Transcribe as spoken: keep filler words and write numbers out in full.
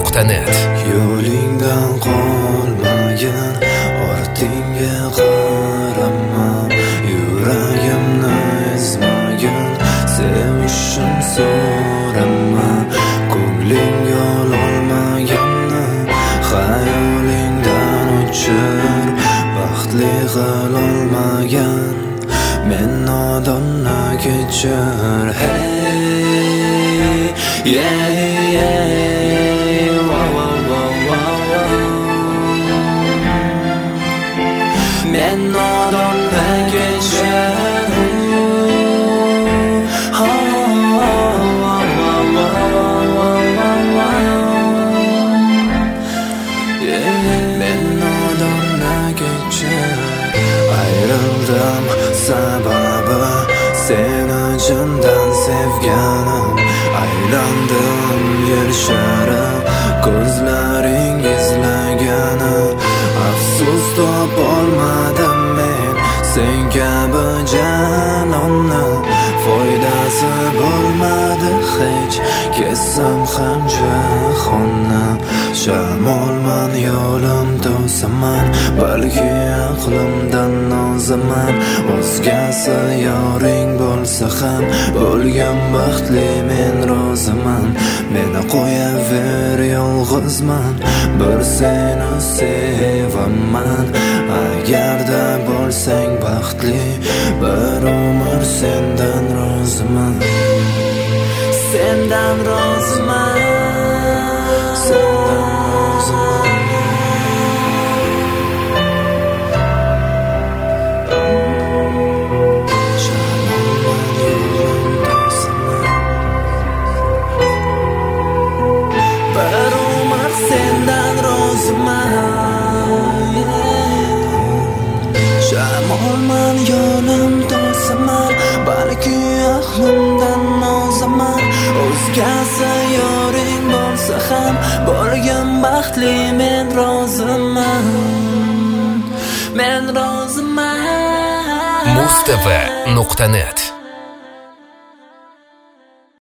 nuqta net. Yo'lingdan qolmagan ortingga qarama, yuragimni ezmagan sevishim so'rama, ko'nglingga ololmaganni xayolingdan o'chir, baxtli qilolmagan men nodonni kechir. Hey, yeah, yeah, wow, wow, wow, wow. Men nodonni kechir. Oh, oh, oh, oh, oh, oh, yeah. Men nodonni kechir. Ayrıldım sababi seni candan sevganim, aylandim yer shari ko'zlaring izlagani, afsus topolmadim men sen kabi janonni, foydasi bo'lmadi hech kessam ham jahonni. Shamolman yo'lim to'saman, balki aqlimdan nozaman, o'zgasi yoring bo'lsa ham bo'lgan baxtli men roziman. Meni qo'yaver yolg'izman, bir seni sevaman. Agarda bo'lsang baxtli, bir umr sendan roziman, sendan roziman, sendan roziman. Shamolman yo'lim to'saman, balki aqlimdan nozaman, o'zgasi yoring bo'lsa ham bo'lgan baxtli men roziman, men roziman. muz t v nuqta net